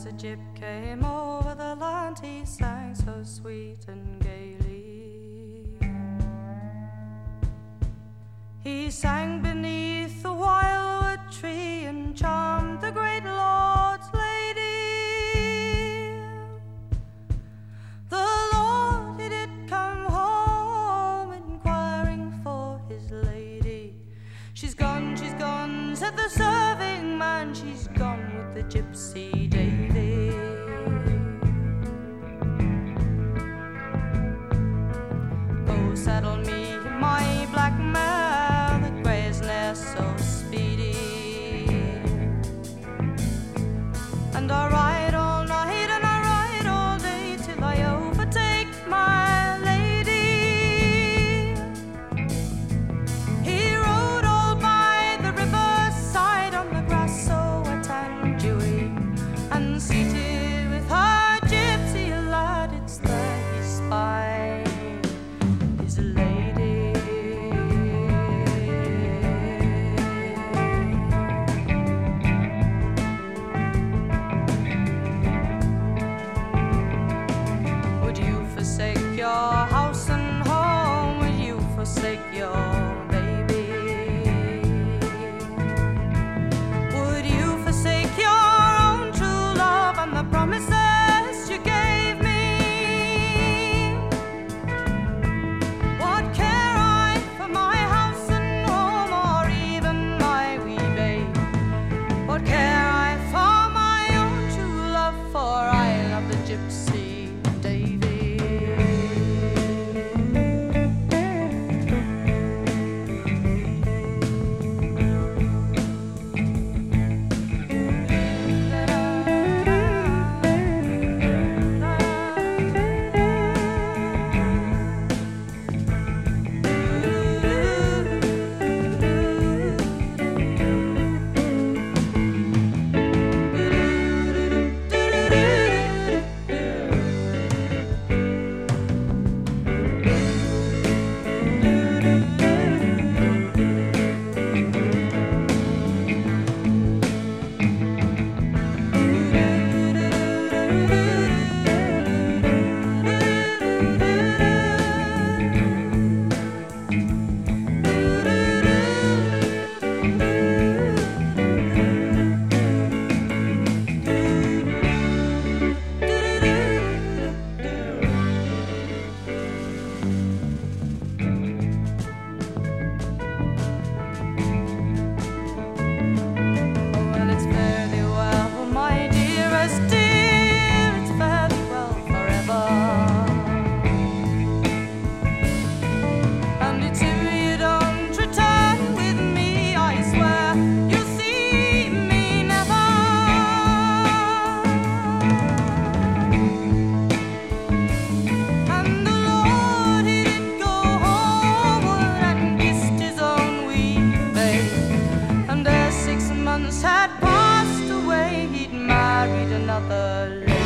a gyp came over the land, he sang so sweet and gaily. He sang beneath the wildwood tree and charmed the great lord's lady. The lord, he did come home, inquiring for his lady. She's gone, said the serving man, she's gone with the gypsy Davy. Oh, saddle me my black mare, the grey's ne'er so speedy, and I ride all night and I ride all day till I overtake my lady. He rode all by the riverside on the grass so wet and dewy, and seated with her gypsy lad, it's there he spied his lady. Would you forsake your house and home? Would you forsake your baby? Would you forsake your own true love and the promises you gave me? What care I for my house and home, or even my wee babe? What care I for my own true love, for I love the gypsy Davy. Well, it's fairly well, my dearest dear, it's fairly well forever. And it's if you don't return with me, I swear you'll see me never. And the Lord, he did go homeward and kissed his own wee babe, and ere 6 months had passed away, he'd married another lady.